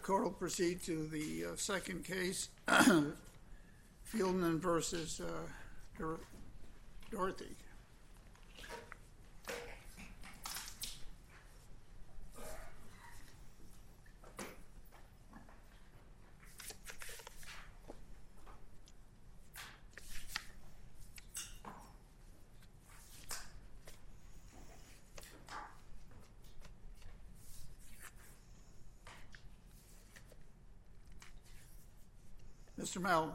Court will proceed to the second case, Fieldman versus Dorothy. Mr. Malamuth.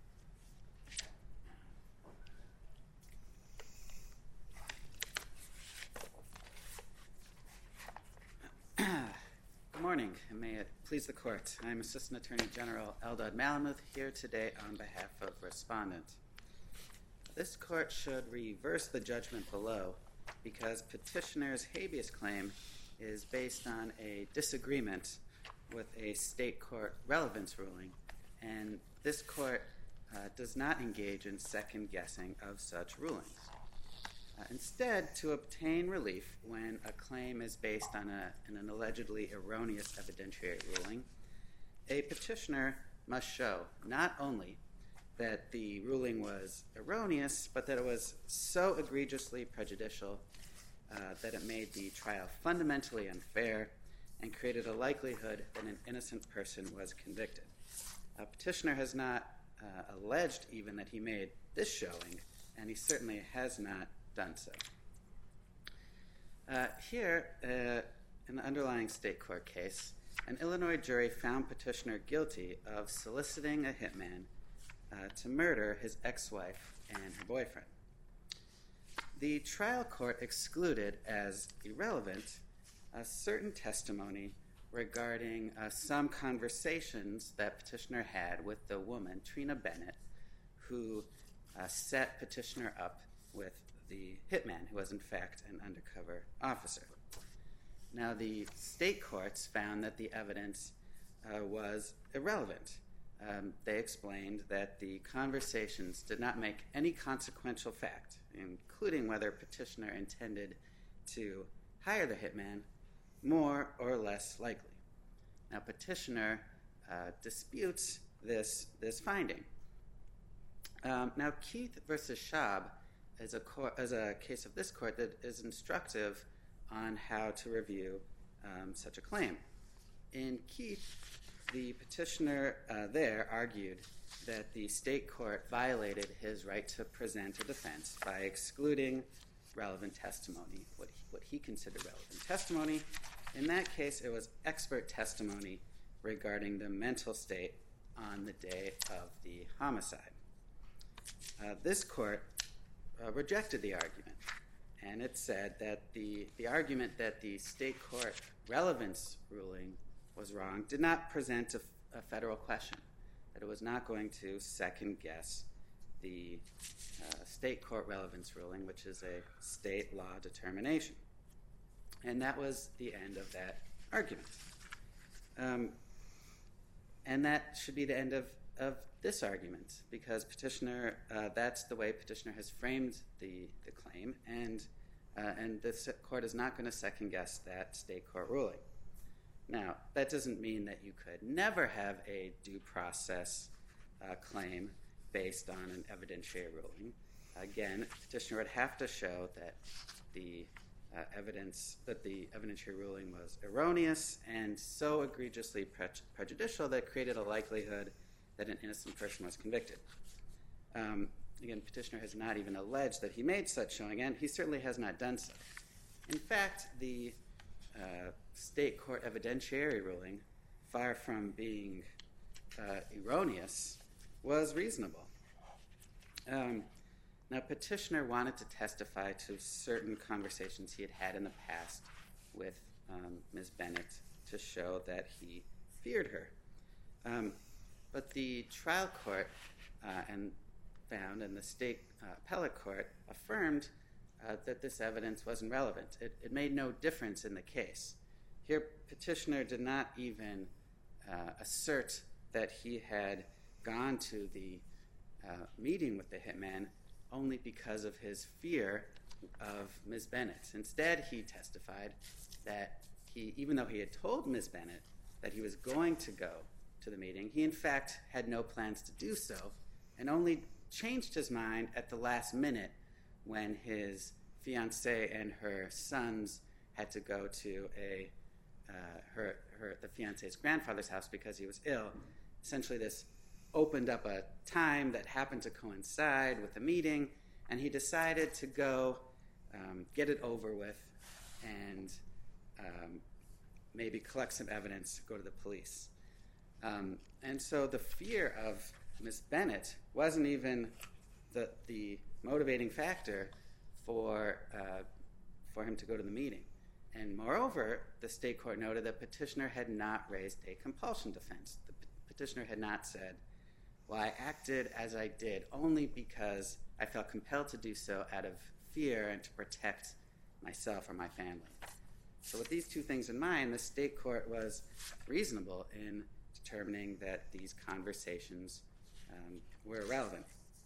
Good morning, and may it please the Court. I'm Assistant Attorney General Eldad Malamuth here today on behalf of Respondent. This Court should reverse the judgment below because Petitioner's habeas claim is based on a disagreement with a state court relevance ruling, and this Court does not engage in second-guessing of such rulings. Instead, to obtain relief when a claim is based on an allegedly erroneous evidentiary ruling, a petitioner must show not only that the ruling was erroneous, but that it was so egregiously prejudicial that it made the trial fundamentally unfair and created a likelihood that an innocent person was convicted. Petitioner has not alleged even that he made this showing, and he certainly has not done so. Here, in the underlying state court case, an Illinois jury found Petitioner guilty of soliciting a hitman to murder his ex-wife and her boyfriend. The trial court excluded as irrelevant a certain testimony regarding some conversations that Petitioner had with the woman, Trina Bennett, who set Petitioner up with the hitman, who was in fact an undercover officer. Now, the state courts found that the evidence was irrelevant. They explained that the conversations did not make any consequential fact, including whether Petitioner intended to hire the hitman, more or less likely. Now, Petitioner disputes this finding. Now, Keith v. Schaub is a case of this court that is instructive on how to review such a claim. In Keith, the petitioner there argued that the state court violated his right to present a defense by excluding relevant testimony, what he considered relevant testimony. In that case, it was expert testimony regarding the mental state on the day of the homicide. This court rejected the argument, and it said that the argument that the state court relevance ruling was wrong did not present a federal question, that it was not going to second-guess the state court relevance ruling, which is a state law determination. And that was the end of that argument. And that should be the end of this argument, because Petitioner, that's the way Petitioner has framed the claim, and the court is not going to second-guess that state court ruling. Now, that doesn't mean that you could never have a due process claim based on an evidentiary ruling. Again, Petitioner would have to show that the evidentiary ruling was erroneous and so egregiously prejudicial that it created a likelihood that an innocent person was convicted. Again, Petitioner has not even alleged that he made such showing, and he certainly has not done so. In fact, the state court evidentiary ruling, far from being erroneous, was reasonable. Now, Petitioner wanted to testify to certain conversations he had had in the past with Ms. Bennett to show that he feared her. But the trial court found, and the state appellate court affirmed that this evidence wasn't relevant. It made no difference in the case. Here, Petitioner did not even assert that he had gone to the meeting with the hitman only because of his fear of Ms. Bennett. Instead, he testified that even though he had told Ms. Bennett that he was going to go to the meeting. He, in fact, had no plans to do so and only changed his mind at the last minute when his fiancée and her sons had to go to the fiancée's grandfather's house because he was ill. Essentially, this opened up a time that happened to coincide with the meeting, and he decided to go get it over with and maybe collect some evidence, go to the police. And so the fear of Miss Bennett wasn't even the motivating factor for him to go to the meeting. And moreover, the state court noted that petitioner had not raised a compulsion defense. The petitioner had not said, well, I acted as I did only because I felt compelled to do so out of fear and to protect myself or my family. So with these two things in mind, the state court was reasonable in determining that these conversations were irrelevant.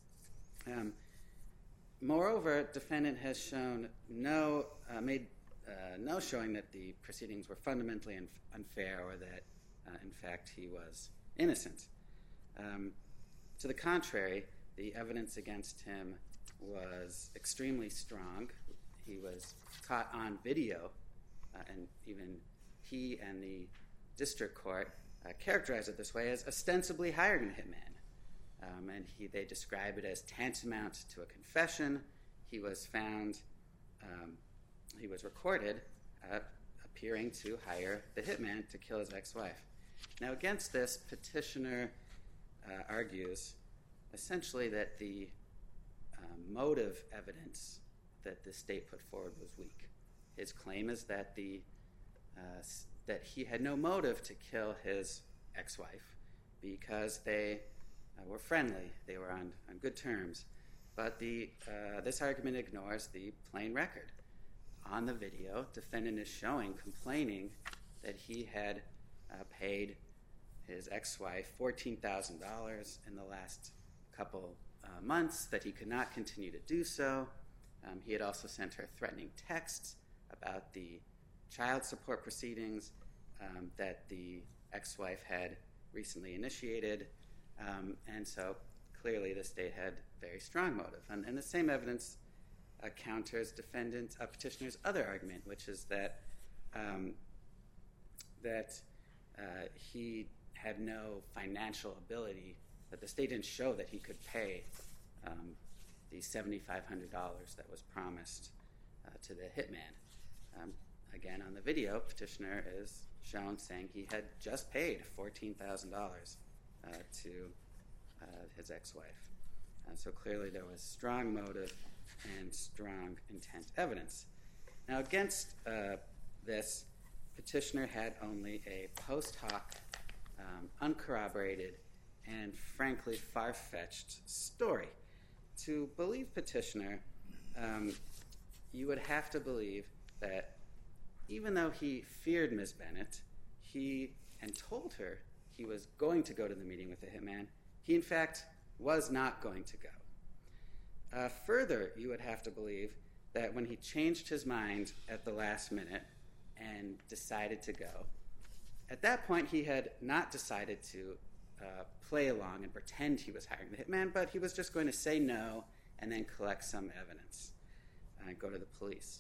Moreover, defendant has shown no showing that the proceedings were fundamentally unfair or that, in fact, he was innocent. To the contrary, the evidence against him was extremely strong. He was caught on video, and even he and the district court characterized it this way as ostensibly hiring a hitman. And they describe it as tantamount to a confession. He was found, he was recorded appearing to hire the hitman to kill his ex-wife. Now against this, petitioner argues essentially that the motive evidence that the state put forward was weak. His claim is that that he had no motive to kill his ex-wife because they were friendly. They were on good terms. But this argument ignores the plain record. On the video, defendant is complaining that he had paid his ex-wife $14,000 in the last couple months, that he could not continue to do so. He had also sent her threatening texts about the child support proceedings that the ex-wife had recently initiated. And so clearly the state had very strong motive. And the same evidence counters petitioner's other argument, which is that he had no financial ability, that the state didn't show that he could pay the $7,500 that was promised to the hitman. Again, on the video, petitioner is shown saying he had just paid $14,000 to his ex-wife. So clearly there was strong motive and strong intent evidence. Now against this, petitioner had only a post hoc, uncorroborated, and frankly far-fetched story. To believe petitioner, you would have to believe that even though he feared Ms. Bennett, and told her he was going to go to the meeting with the hitman, he in fact was not going to go. Further, you would have to believe that when he changed his mind at the last minute and decided to go, at that point he had not decided to play along and pretend he was hiring the hitman, but he was just going to say no and then collect some evidence and go to the police.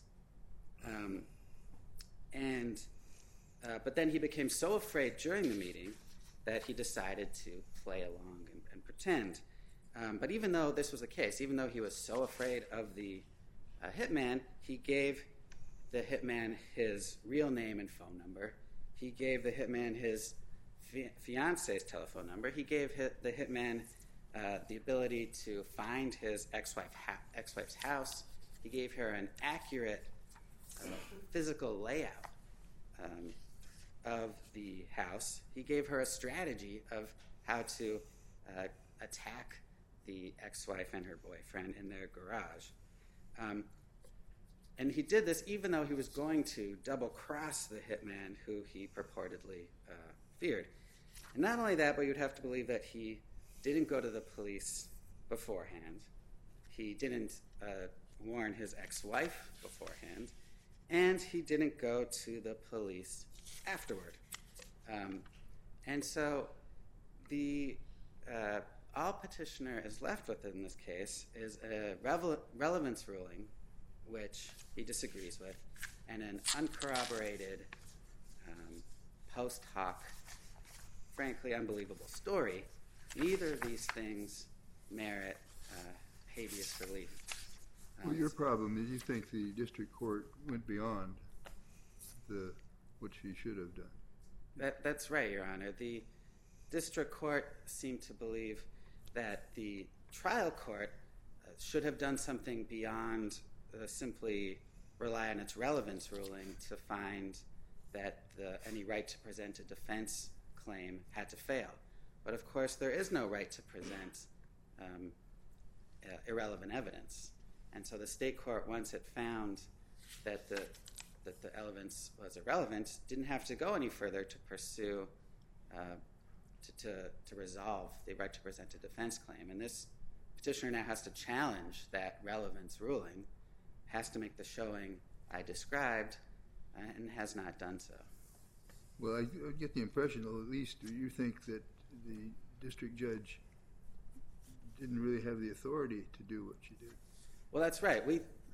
But then he became so afraid during the meeting that he decided to play along and pretend. But even though this was the case, even though he was so afraid of the hitman, he gave the hitman his real name and phone number. He gave the hitman his fiance's telephone number. He gave the hitman the ability to find his ex-wife's house. He gave her an accurate physical layout of the house. He gave her a strategy of how to attack the ex-wife and her boyfriend in their garage. And he did this even though he was going to double-cross the hitman who he purportedly feared. And not only that, but you'd have to believe that he didn't go to the police beforehand. He didn't warn his ex-wife beforehand. And he didn't go to the police afterward. And so all petitioner is left with in this case is a relevance ruling, which he disagrees with, and an uncorroborated post hoc, frankly unbelievable story. Neither of these things merit habeas relief. Well, your problem is you think the district court went beyond what she should have done. That's right, Your Honor. The district court seemed to believe that the trial court should have done something beyond simply rely on its relevance ruling to find that any right to present a defense claim had to fail. But of course, there is no right to present irrelevant evidence. And so the state court, once it found that the evidence was irrelevant, didn't have to go any further to pursue, to resolve the right to present a defense claim. And this petitioner now has to challenge that relevance ruling, has to make the showing I described, and has not done so. Well, I get the impression, at least, you think that the district judge didn't really have the authority to do what she did. Well, that's right.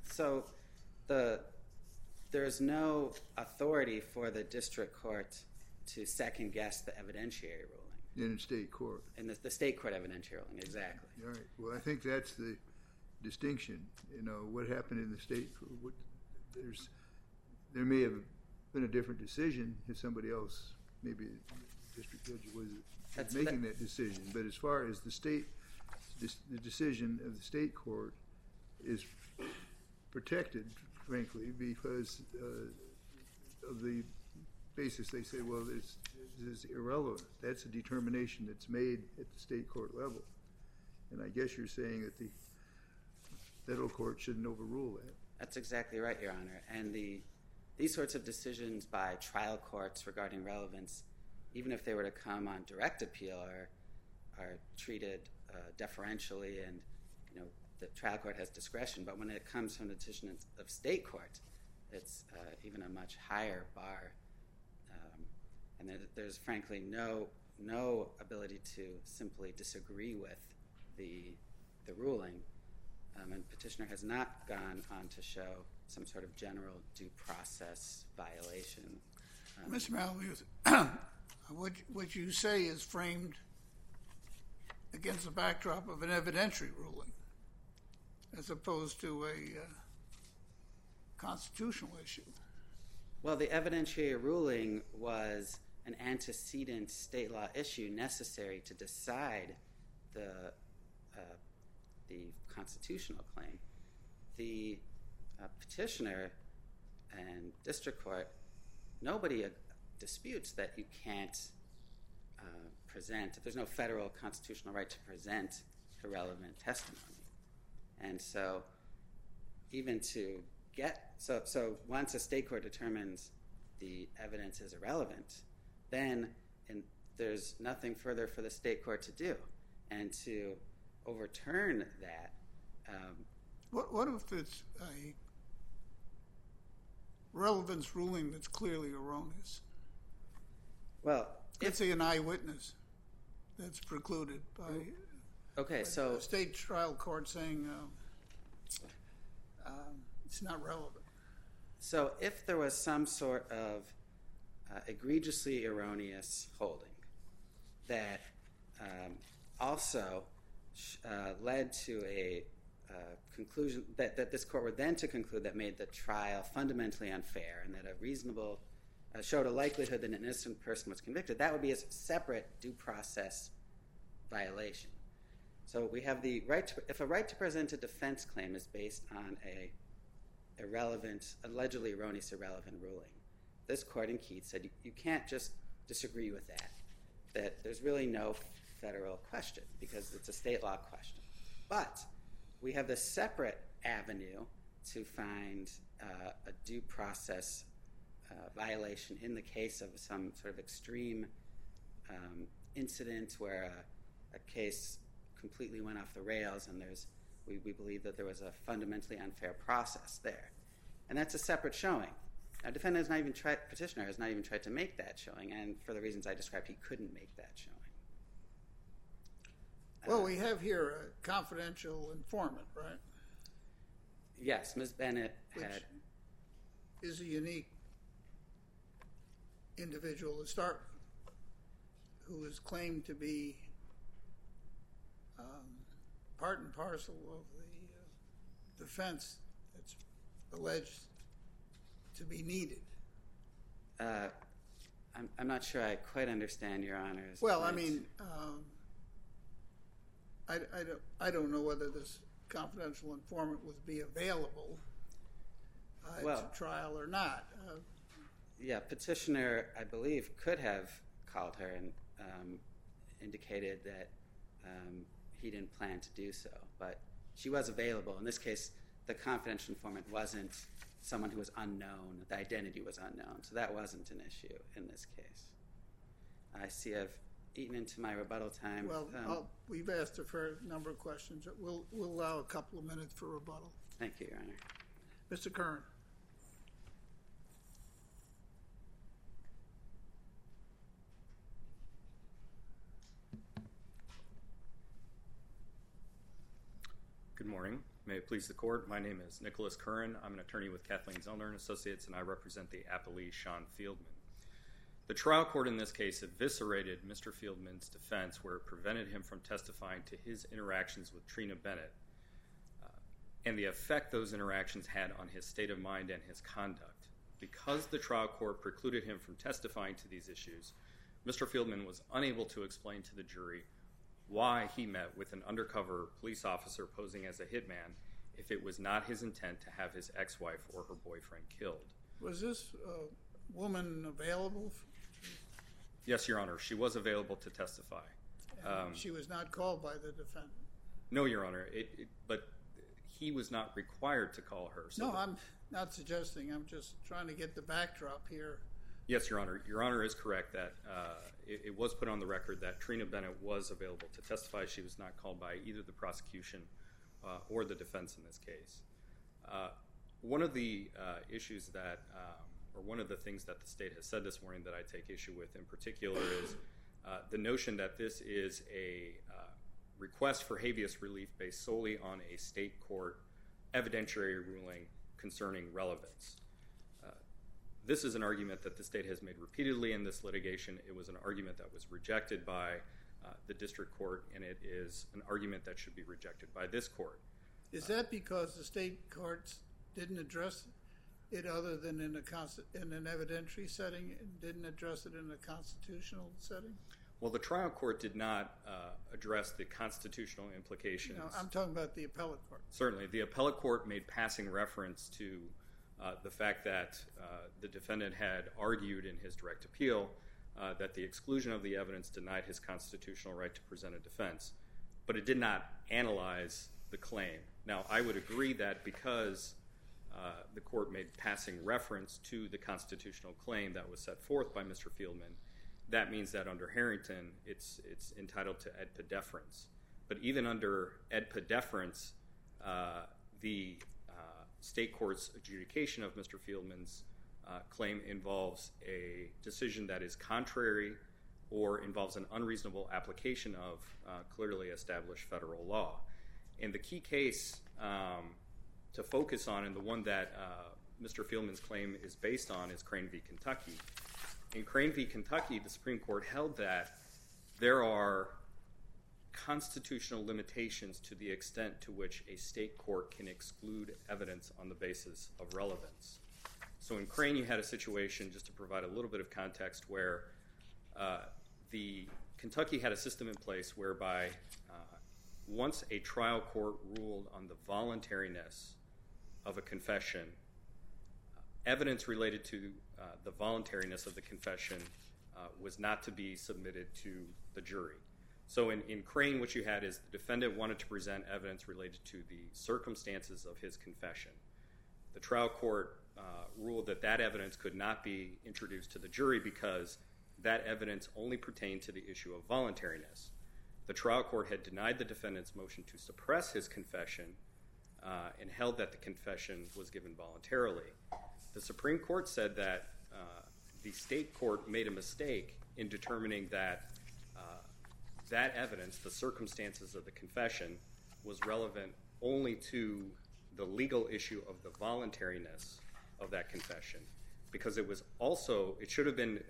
There's no authority for the district court to second guess the evidentiary ruling. In state court. In the state court evidentiary ruling, exactly. All right. Well, I think that's the distinction. What happened in the state court. There may have been a different decision if somebody else, maybe the district judge, was making that decision. But as far as the decision of the state court is protected, frankly, because of the basis they say, well, this is irrelevant. That's a determination that's made at the state court level. And I guess you're saying that the federal court shouldn't overrule that. That's exactly right, Your Honor. And these sorts of decisions by trial courts regarding relevance, even if they were to come on direct appeal, are treated deferentially, and the trial court has discretion. But when it comes from the decision of state court, it's even a much higher bar. And there's frankly no ability to simply disagree with the ruling. And petitioner has not gone on to show some sort of general due process violation. Mr. Malmuth, what you say is framed against the backdrop of an evidentiary ruling as opposed to a constitutional issue. Well, the evidentiary ruling was an antecedent state law issue necessary to decide the constitutional claim. The petitioner and district court, nobody disputes that you can't present, if there's no federal constitutional right to present irrelevant testimony. And so even to get, so once a state court determines the evidence is irrelevant, then there's nothing further for the state court to do. And to overturn that. What if it's a relevance ruling that's clearly erroneous? Well, let's say an eyewitness that's precluded by a state trial court saying it's not relevant. So if there was some sort of egregiously erroneous holding that also led to a conclusion that this court were then to conclude that made the trial fundamentally unfair and that a reasonable showed a likelihood that an innocent person was convicted, that would be a separate due process violation. So we have the right to, if a right to present a defense claim is based on a allegedly erroneous irrelevant ruling, this court in Keith said you can't just disagree with that there's really no federal question because it's a state law question. But we have this separate avenue to find a due process violation in the case of some sort of extreme incident where a case completely went off the rails and we believe that there was a fundamentally unfair process there. And that's a separate showing. Now, petitioner has not even tried to make that showing, and for the reasons I described, he couldn't make that showing. Well, we have here a confidential informant, right? Yes, Ms. Bennett had... is a unique individual to start with, who is claimed to be part and parcel of the defense that's alleged to be needed. I'm not sure I quite understand Your Honor's Well, point. I mean, I don't know whether this confidential informant would be available at trial or not. Yeah, petitioner, I believe, could have called her and indicated that he didn't plan to do so, but she was available. In this case, the confidential informant wasn't someone who was unknown. The identity was unknown, so that wasn't an issue in this case. I see I've eaten into my rebuttal time. Well, we've asked a fair number of questions. We'll allow a couple of minutes for rebuttal. Thank you, Your Honor. Mr. Kern. Good morning. May it please the Court, my name is Nicholas Curran. I'm an attorney with Kathleen Zellner & Associates, and I represent the appellee, Sean Fieldman. The trial court in this case eviscerated Mr. Fieldman's defense where it prevented him from testifying to his interactions with Trina Bennett and the effect those interactions had on his state of mind and his conduct. Because the trial court precluded him from testifying to these issues, Mr. Fieldman was unable to explain to the jury why he met with an undercover police officer posing as a hitman if it was not his intent to have his ex-wife or her boyfriend killed. Was this woman available? Yes, Your Honor. She was available to testify. She was not called by the defendant? No, Your Honor. But he was not required to call her. No, I'm not suggesting. I'm just trying to get the backdrop here. Yes, Your Honor. Your Honor is correct that it was put on the record that Trina Bennett was available to testify. She was not called by either the prosecution or the defense in this case. One of the issues that, or one of the things that the state has said this morning that I take issue with in particular is the notion that this is a request for habeas relief based solely on a state court evidentiary ruling concerning relevance. This is an argument that the state has made repeatedly in this litigation. It was an argument that was rejected by the district court, and it is an argument that should be rejected by this court. Is that because the state courts didn't address it other than in an evidentiary setting and didn't address it in a constitutional setting? Well, the trial court did not address the constitutional implications. No, I'm talking about the appellate court. Certainly. The appellate court made passing reference to the fact that the defendant had argued in his direct appeal that the exclusion of the evidence denied his constitutional right to present a defense, but it did not analyze the claim. Now, I would agree that because the court made passing reference to the constitutional claim that was set forth by Mr. Fieldman, that means that under Harrington, it's entitled to ed pedeference. But even under ed pedeference, the state court's adjudication of Mr. Fieldman's claim involves a decision that is contrary or involves an unreasonable application of clearly established federal law. And the key case to focus on, and the one that Mr. Fieldman's claim is based on, is Crane v. Kentucky. In Crane v. Kentucky, the Supreme Court held that there are constitutional limitations to the extent to which a state court can exclude evidence on the basis of relevance. So in Crane, you had a situation, just to provide a little bit of context, where the Kentucky had a system in place whereby once a trial court ruled on the voluntariness of a confession, evidence related to the voluntariness of the confession was not to be submitted to the jury. So in Crane, what you had is the defendant wanted to present evidence related to the circumstances of his confession. The trial court ruled that that evidence could not be introduced to the jury because that evidence only pertained to the issue of voluntariness. The trial court had denied the defendant's motion to suppress his confession and held that the confession was given voluntarily. The Supreme Court said that the state court made a mistake in determining that that evidence, the circumstances of the confession, was relevant only to the legal issue of the voluntariness of that confession, because it should have been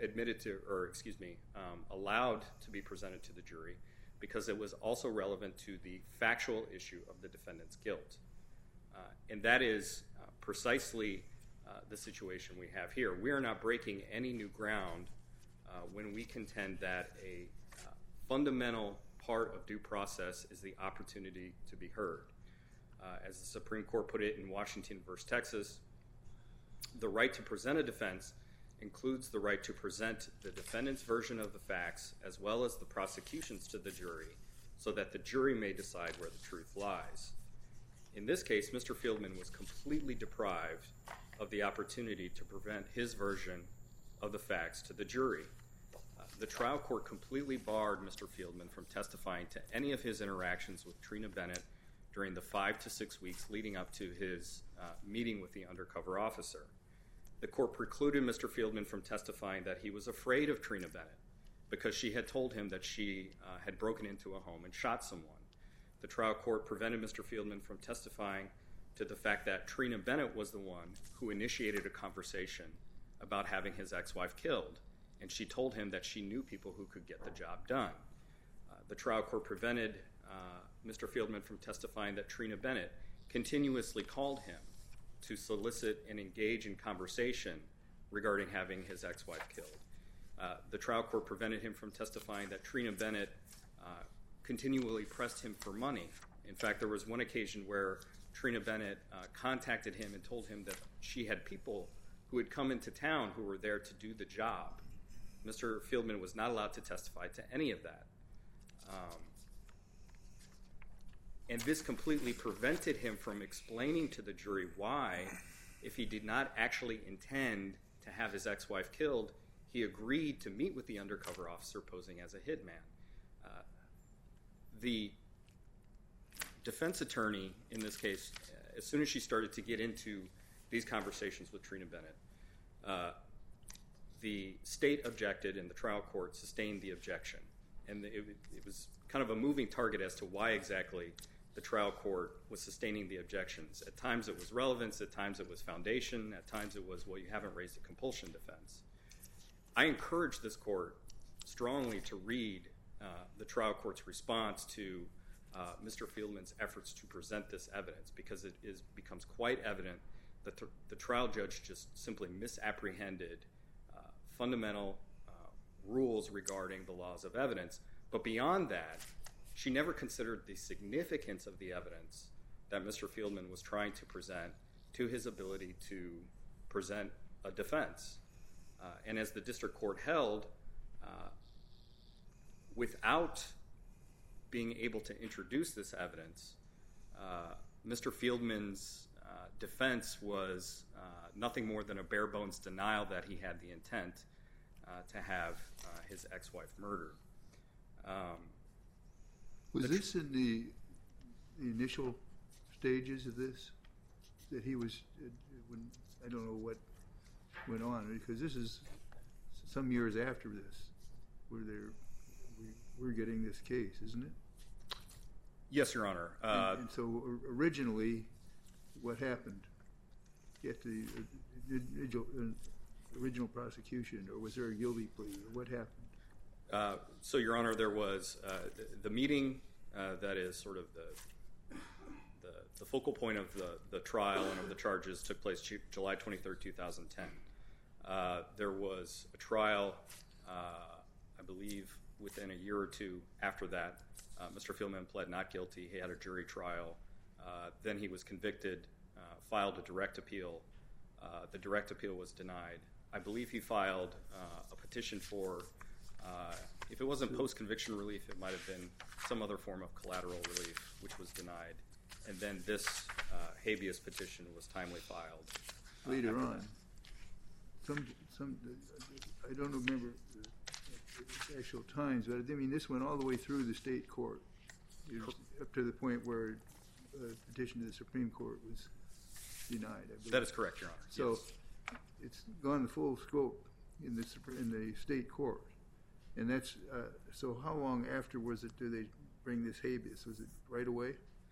allowed to be presented to the jury, because it was also relevant to the factual issue of the defendant's guilt. And that is precisely the situation we have here. We are not breaking any new ground when we contend that a fundamental part of due process is the opportunity to be heard. As the Supreme Court put it in Washington v. Texas, the right to present a defense includes the right to present the defendant's version of the facts as well as the prosecution's to the jury, so that the jury may decide where the truth lies. In this case, Mr. Fieldman was completely deprived of the opportunity to present his version of the facts to the jury. The trial court completely barred Mr. Fieldman from testifying to any of his interactions with Trina Bennett during the 5 to 6 weeks leading up to his meeting with the undercover officer. The court precluded Mr. Fieldman from testifying that he was afraid of Trina Bennett because she had told him that she had broken into a home and shot someone. The trial court prevented Mr. Fieldman from testifying to the fact that Trina Bennett was the one who initiated a conversation about having his ex-wife killed, and she told him that she knew people who could get the job done. The trial court prevented Mr. Fieldman from testifying that Trina Bennett continuously called him to solicit and engage in conversation regarding having his ex-wife killed. The trial court prevented him from testifying that Trina Bennett continually pressed him for money. In fact, there was one occasion where Trina Bennett contacted him and told him that she had people who had come into town who were there to do the job. Mr. Fieldman was not allowed to testify to any of that. And this completely prevented him from explaining to the jury why, if he did not actually intend to have his ex-wife killed, he agreed to meet with the undercover officer posing as a hitman. The defense attorney in this case, as soon as she started to get into these conversations with Trina Bennett, the state objected and the trial court sustained the objection. And it was kind of a moving target as to why exactly the trial court was sustaining the objections. At times it was relevance, at times it was foundation, at times it was, well, you haven't raised a compulsion defense. I encourage this court strongly to read the trial court's response to Mr. Fieldman's efforts to present this evidence, because it becomes quite evident that the trial judge just simply misapprehended fundamental rules regarding the laws of evidence. But beyond that, she never considered the significance of the evidence that Mr. Fieldman was trying to present to his ability to present a defense. And as the district court held, without being able to introduce this evidence, Mr. Fieldman's defense was nothing more than a bare-bones denial that he had the intent to have his ex-wife murdered. Was this in the initial stages of this? That he was, I don't know what went on, because this is some years after this, where we're getting this case, isn't it? Yes, Your Honor. And so originally, what happened? Get the original prosecution, or was there a guilty plea? What happened? So, Your Honor, there was the meeting that is sort of the focal point of the trial and of the charges took place July 23, 2010. There was a trial, I believe, within a year or two after that. Mr. Fieldman pled not guilty. He had a jury trial. Then he was convicted, filed a direct appeal. The direct appeal was denied. I believe he filed a petition for, if it wasn't post-conviction relief, it might have been some other form of collateral relief, which was denied. And then this habeas petition was timely filed. Later on. I don't remember the actual times, but I mean, this went all the way through the state court, up to the point where a petition to the Supreme Court was denied. I believe. That is correct, Your Honor. So, yes. it's gone the full scope in the state court, and that's so. How long afterwards do they bring this habeas? Was it right away?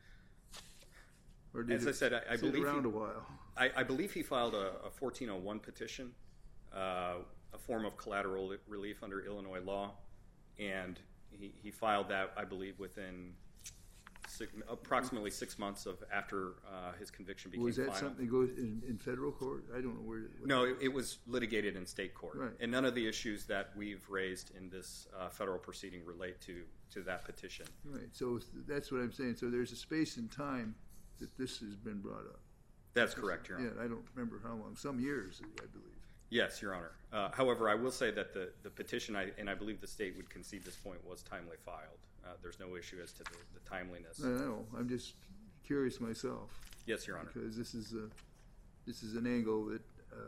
Or did As I said, I believe around a while. I believe he filed a 1401 petition, a form of collateral relief under Illinois law, and he filed that, I believe, within approximately 6 months of after his conviction became final. Was that something that goes in federal court? I don't know where. No, it was litigated in state court, right. And none of the issues that we've raised in this federal proceeding relate to that petition. Right. So that's what I'm saying. So there's a space in time that this has been brought up. That's correct, Your Honor. Yeah, I don't remember how long. Some years, I believe. Yes, Your Honor. However, I will say that the petition, and I believe the state would concede this point, was timely filed. There's no issue as to the timeliness. I know. I'm just curious myself. Yes, Your Honor. Because this is an angle that.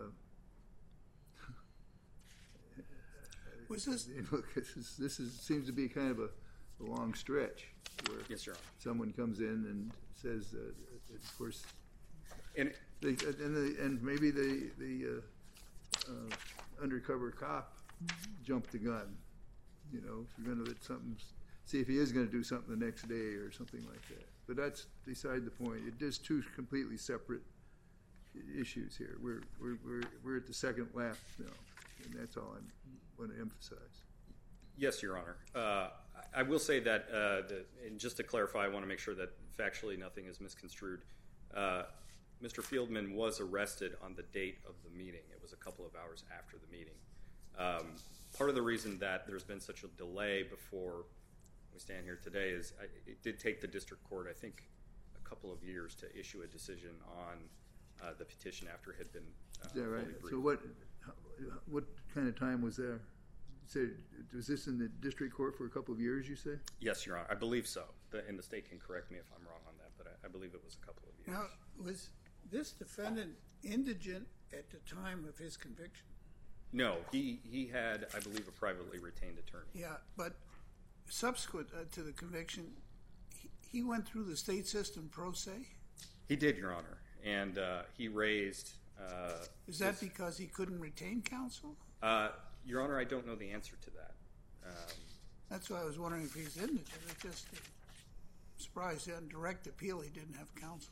Was this? Look, this seems to be kind of a long stretch where Yes, Your Honor. someone comes in and says, of course, And and maybe the undercover cop jumped the gun. You know, if you're going to let something, see if he is going to do something the next day or something like that. But that's beside the point. It is two completely separate issues here. We're at the second lap now, and that's all I want to emphasize. yes, Your Honor. I will say that, and just to clarify, I want to make sure that factually nothing is misconstrued. Mr. Fieldman was arrested on the date of the meeting. It was a couple of hours after the meeting. Part of the reason that there's been such a delay before we stand here today is it did take the district court, I think, a couple of years to issue a decision on the petition after it had been Is that right? fully So briefed. what kind of time was there? So was this in the district court for a couple of years, you say? Yes, Your Honor. I believe so. And the state can correct me if I'm wrong on that, but I believe it was a couple of years. Now, was this defendant indigent at the time of his conviction? No, he had, I believe, a privately retained attorney. Yeah, but subsequent to the conviction, he went through the state system pro se? He did, Your Honor, and he raised... Is that because he couldn't retain counsel? Your Honor, I don't know the answer to that. That's why I was wondering if he's indigent. It just surprised on direct appeal he didn't have counsel.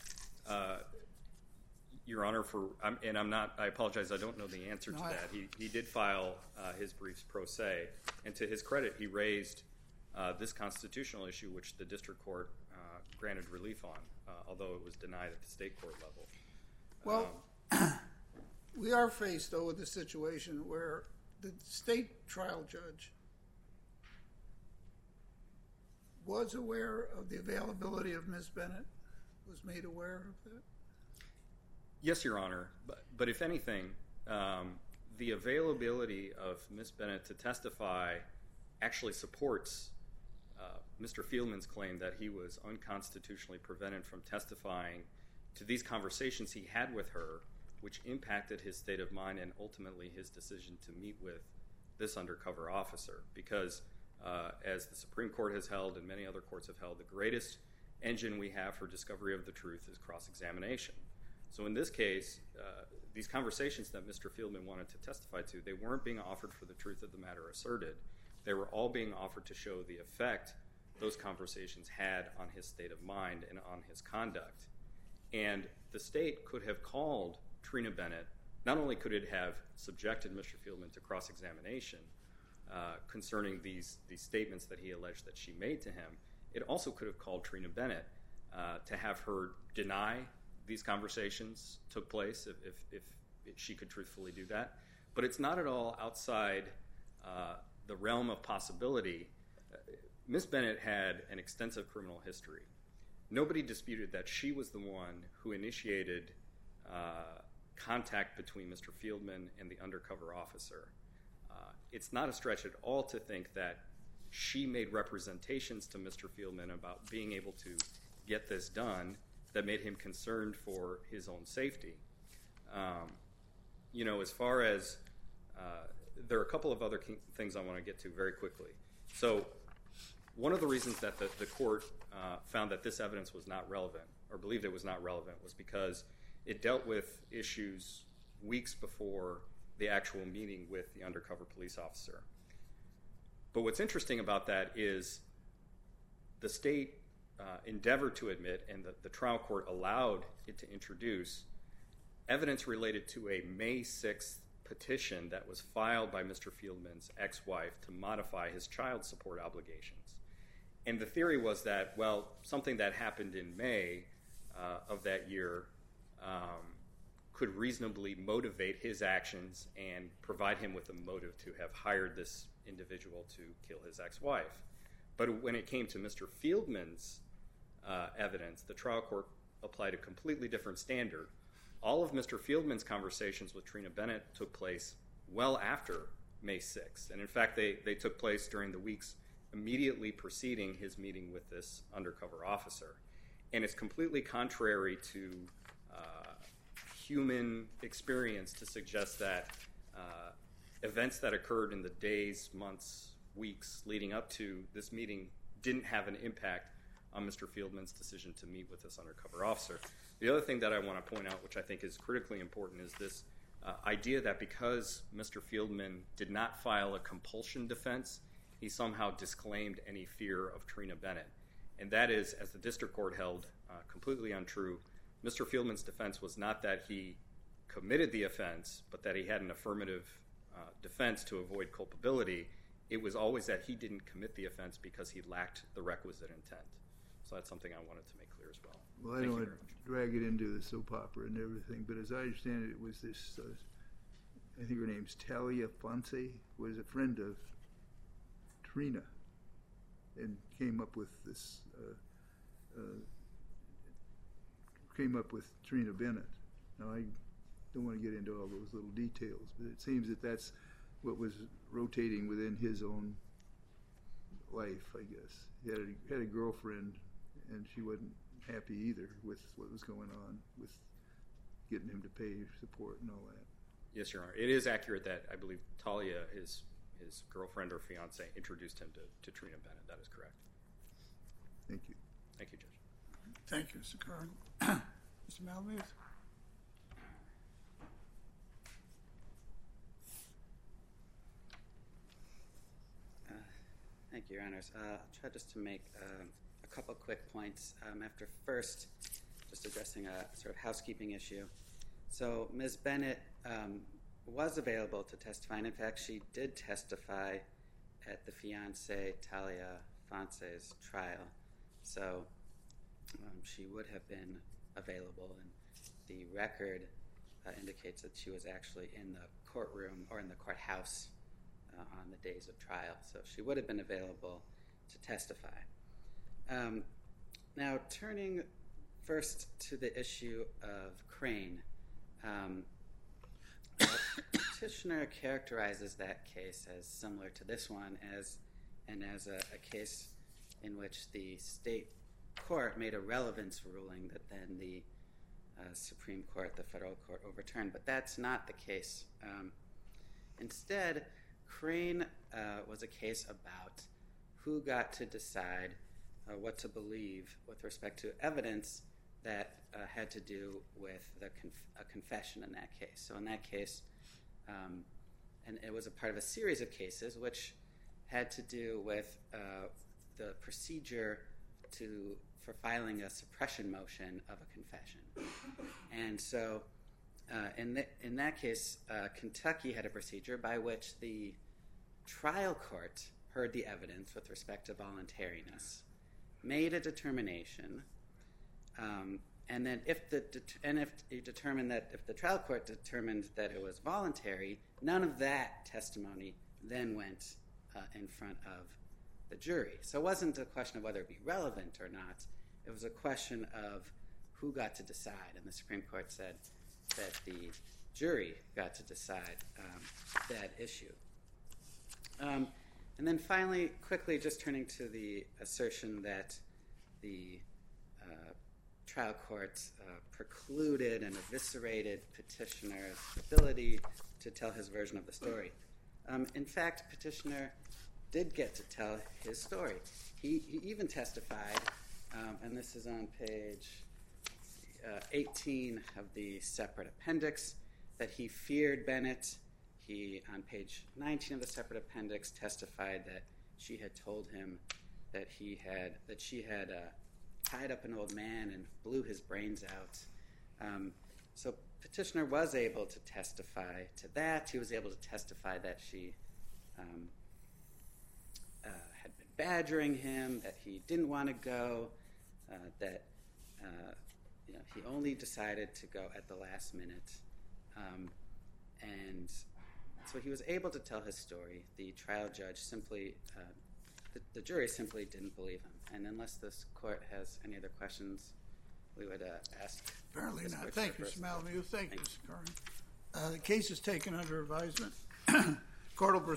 Your Honor, I apologize, I don't know the answer to that. He did file his briefs pro se, and to his credit, he raised this constitutional issue, which the district court granted relief on, although it was denied at the state court level. Well, we are faced, though, with a situation where the state trial judge was aware of the availability of Ms. Bennett, was made aware of that? Yes, Your Honor, but if anything, the availability of Ms. Bennett to testify actually supports Mr. Fieldman's claim that he was unconstitutionally prevented from testifying to these conversations he had with her, which impacted his state of mind and ultimately his decision to meet with this undercover officer. Because as the Supreme Court has held and many other courts have held, the greatest engine we have for discovery of the truth is cross-examination. So in this case, these conversations that Mr. Fieldman wanted to testify to, they weren't being offered for the truth of the matter asserted. They were all being offered to show the effect those conversations had on his state of mind and on his conduct. And the state could have called Trina Bennett. Not only could it have subjected Mr. Fieldman to cross-examination concerning these statements that he alleged that she made to him, it also could have called Trina Bennett to have her deny these conversations took place if she could truthfully do that. But it's not at all outside the realm of possibility. Ms. Bennett had an extensive criminal history. Nobody disputed that she was the one who initiated contact between Mr. Fieldman and the undercover officer. It's not a stretch at all to think that she made representations to Mr. Fieldman about being able to get this done that made him concerned for his own safety. As far as there are a couple of other things I want to get to very quickly. So one of the reasons that the court found that this evidence was not relevant, or believed it was not relevant, was because it dealt with issues weeks before the actual meeting with the undercover police officer. But what's interesting about that is the state endeavored to admit, and the trial court allowed it to introduce, evidence related to a May 6th petition that was filed by Mr. Fieldman's ex-wife to modify his child support obligations. And the theory was that, well, something that happened in May of that year could reasonably motivate his actions and provide him with a motive to have hired this individual to kill his ex-wife. But when it came to Mr. Fieldman's evidence, the trial court applied a completely different standard. All of Mr. Fieldman's conversations with Trina Bennett took place well after May 6th. And in fact, they took place during the weeks immediately preceding his meeting with this undercover officer. And it's completely contrary to human experience to suggest that events that occurred in the days, months, weeks leading up to this meeting didn't have an impact on Mr. Fieldman's decision to meet with this undercover officer. The other thing that I want to point out, which I think is critically important, is this idea that because Mr. Fieldman did not file a compulsion defense, he somehow disclaimed any fear of Trina Bennett. And that is, as the district court held, completely untrue. Mr. Fieldman's defense was not that he committed the offense, but that he had an affirmative defense to avoid culpability. It was always that he didn't commit the offense because he lacked the requisite intent. So that's something I wanted to make clear as well. Well, I don't want to drag it into the soap opera and everything, but as I understand it, it was this, I think her name's Talia Fonse, was a friend of Trina and came up with this, came up with Trina Bennett. Now, I don't want to get into all those little details, but it seems that that's what was rotating within his own life, I guess. He had a girlfriend, and she wasn't happy either with what was going on with getting him to pay support and all that. Yes, Your Honor. It is accurate that I believe Talia, his girlfriend or fiance, introduced him to Trina Bennett. That is correct. Thank you. Thank you, Judge. Thank you, Mr. Curran. Mr. Malmuth? Thank you, Your Honors. I'll try just to make a couple quick points after first just addressing a sort of housekeeping issue. So Ms. Bennett was available to testify, and in fact she did testify at the fiancé Talia Fonse's trial. So she would have been available, and the record indicates that she was actually in the courtroom or in the courthouse on the days of trial. So she would have been available to testify. Now, turning first to the issue of Crane, the petitioner characterizes that case as similar to this one as a case in which the state court made a relevance ruling that then the Supreme Court, the federal court, overturned. But that's not the case. Instead, Crane was a case about who got to decide what to believe with respect to evidence that had to do with a confession in that case. So in that case, and it was a part of a series of cases which had to do with the procedure for filing a suppression motion of a confession. And so in that case, Kentucky had a procedure by which the trial court heard the evidence with respect to voluntariness, made a determination, and then if the trial court determined that it was voluntary, none of that testimony then went in front of the jury. So it wasn't a question of whether it be relevant or not. It was a question of who got to decide, and the Supreme Court said that the jury got to decide that issue. And then finally, quickly, just turning to the assertion that the trial court precluded and eviscerated petitioner's ability to tell his version of the story. In fact, petitioner did get to tell his story. He even testified, and this is on page 18 of the separate appendix, that he feared Bennett. He, on page 19 of the separate appendix, testified that she had told him that she had tied up an old man and blew his brains out. So petitioner was able to testify to that. He was able to testify that she had been badgering him, that he didn't want to go, that he only decided to go at the last minute. And so he was able to tell his story. The trial judge simply, the jury simply didn't believe him. And unless this court has any other questions, we would ask. Apparently this not. court Thank to you, reverse. Mr. Malmuth. Thank you, Thank Mr. Curran. The case is taken under advisement. Court will proceed.